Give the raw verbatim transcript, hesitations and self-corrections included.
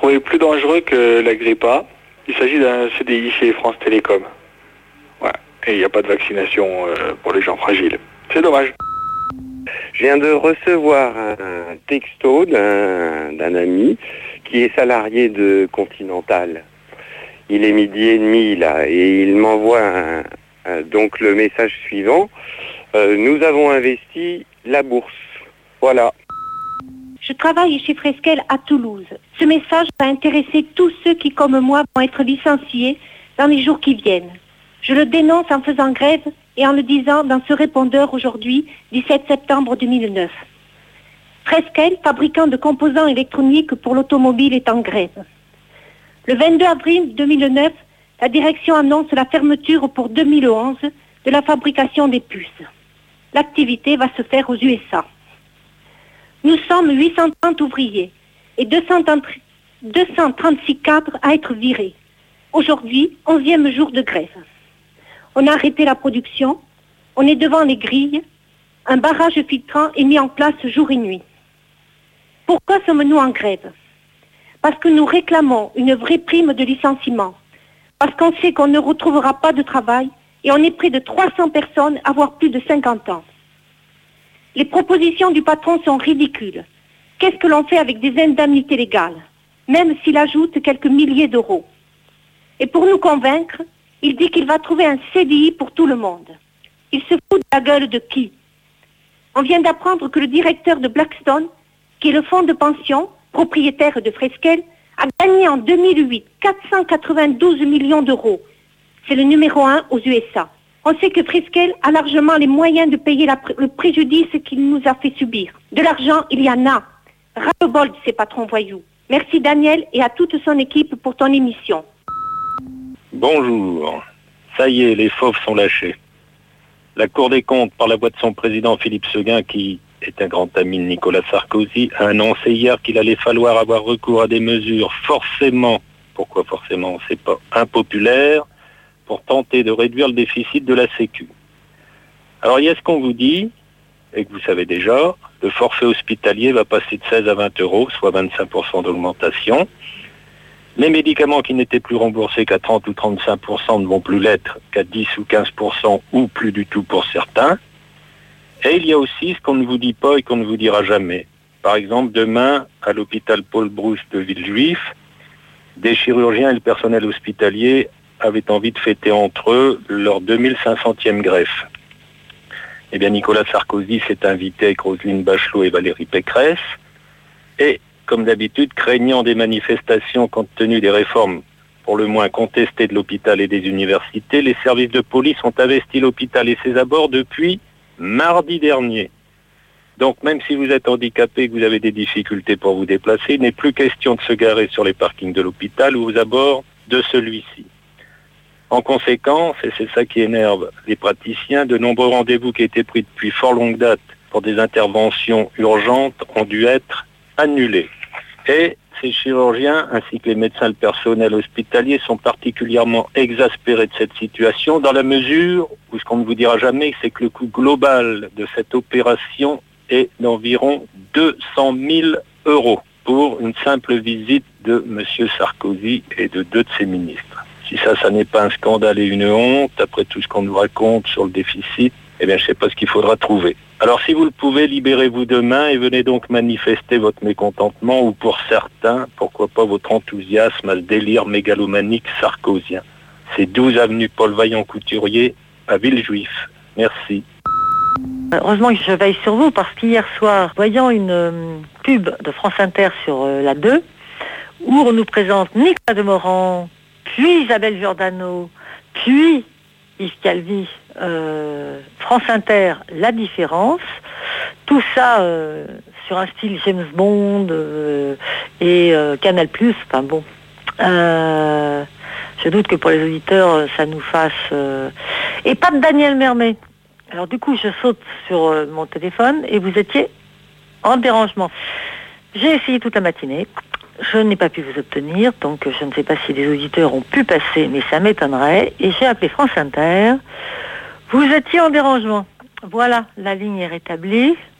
trouvé plus dangereux que la grippe A. Il s'agit d'un C D I chez France Télécom. Ouais. Et il n'y a pas de vaccination euh, pour les gens fragiles. C'est dommage. Je viens de recevoir un texto d'un, d'un ami qui est salarié de Continental. Il est midi et demi là et il m'envoie un, un, donc le message suivant. Euh, nous avons investi la bourse. Voilà. Je travaille chez Fresquel à Toulouse. Ce message va intéresser tous ceux qui, comme moi, vont être licenciés dans les jours qui viennent. Je le dénonce en faisant grève et en le disant dans ce répondeur aujourd'hui, dix-sept septembre deux mille neuf. Fresquel, fabricant de composants électroniques pour l'automobile, est en grève. Le vingt-deux avril deux mille neuf, la direction annonce la fermeture pour deux mille onze de la fabrication des puces. L'activité va se faire aux U S A. Nous sommes huit cent trente ouvriers et deux cent trente-six cadres à être virés. Aujourd'hui, onzième jour de grève. On a arrêté la production, on est devant les grilles, un barrage filtrant est mis en place jour et nuit. Pourquoi sommes-nous en grève? Parce que nous réclamons une vraie prime de licenciement, parce qu'on sait qu'on ne retrouvera pas de travail et on est près de trois cents personnes à avoir plus de cinquante ans. Les propositions du patron sont ridicules. Qu'est-ce que l'on fait avec des indemnités légales, même s'il ajoute quelques milliers d'euros? Et pour nous convaincre, il dit qu'il va trouver un C D I pour tout le monde. Il se fout de la gueule de qui? On vient d'apprendre que le directeur de Blackstone, qui est le fonds de pension, propriétaire de Fresquel, a gagné en deux mille huit quatre cent quatre-vingt-douze millions d'euros. C'est le numéro un aux U S A. On sait que Fresquel a largement les moyens de payer la, le préjudice qu'il nous a fait subir. De l'argent, il y en a. Ras-le-bol de ces patrons voyous. Merci Daniel et à toute son équipe pour ton émission. Bonjour. Ça y est, les fauves sont lâchés. La Cour des comptes, par la voix de son président Philippe Séguin, qui est un grand ami de Nicolas Sarkozy, a annoncé hier qu'il allait falloir avoir recours à des mesures forcément, pourquoi forcément, on ne sait pas, impopulaires, pour tenter de réduire le déficit de la Sécu. Alors il y a ce qu'on vous dit, et que vous savez déjà, le forfait hospitalier va passer de seize à vingt euros, soit vingt-cinq pour cent d'augmentation. Les médicaments qui n'étaient plus remboursés qu'à trente ou trente-cinq pour cent ne vont plus l'être qu'à dix ou quinze pour cent ou plus du tout pour certains. Et il y a aussi ce qu'on ne vous dit pas et qu'on ne vous dira jamais. Par exemple, demain, à l'hôpital Paul Brousse de Villejuif, des chirurgiens et le personnel hospitalier avaient envie de fêter entre eux leur deux mille cinq centième greffe. Eh bien, Nicolas Sarkozy s'est invité avec Roselyne Bachelot et Valérie Pécresse. Et, comme d'habitude, craignant des manifestations compte tenu des réformes pour le moins contestées de l'hôpital et des universités, les services de police ont investi l'hôpital et ses abords depuis mardi dernier. Donc, même si vous êtes handicapé et que vous avez des difficultés pour vous déplacer, il n'est plus question de se garer sur les parkings de l'hôpital ou aux abords de celui-ci. En conséquence, et c'est ça qui énerve les praticiens, de nombreux rendez-vous qui étaient pris depuis fort longue date pour des interventions urgentes ont dû être annulés. Et ces chirurgiens, ainsi que les médecins et le personnel hospitalier, sont particulièrement exaspérés de cette situation dans la mesure où ce qu'on ne vous dira jamais, c'est que le coût global de cette opération est d'environ deux cent mille euros pour une simple visite de M. Sarkozy et de deux de ses ministres. Si ça, ça n'est pas un scandale et une honte, après tout ce qu'on nous raconte sur le déficit, eh bien, je ne sais pas ce qu'il faudra trouver. Alors, si vous le pouvez, libérez-vous demain et venez donc manifester votre mécontentement ou, pour certains, pourquoi pas votre enthousiasme à ce délire mégalomanique sarkozien. C'est douze avenue Paul Vaillant-Couturier à Villejuif. Merci. Heureusement que je veille sur vous parce qu'hier soir, voyant une euh, pub de France Inter sur euh, la deux, où on nous présente Nicolas Demorand, puis Isabelle Giordano, puis Yves Calvi, euh, France Inter, La Différence, tout ça euh, sur un style James Bond euh, et euh, Canal plus, enfin bon. Euh, je doute que pour les auditeurs, ça nous fasse... Euh... Et pas de Daniel Mermet. Alors du coup, je saute sur euh, mon téléphone et vous étiez en dérangement. J'ai essayé toute la matinée. Je n'ai pas pu vous obtenir, donc je ne sais pas si les auditeurs ont pu passer, mais ça m'étonnerait. Et j'ai appelé France Inter. Vous étiez en dérangement. Voilà, la ligne est rétablie.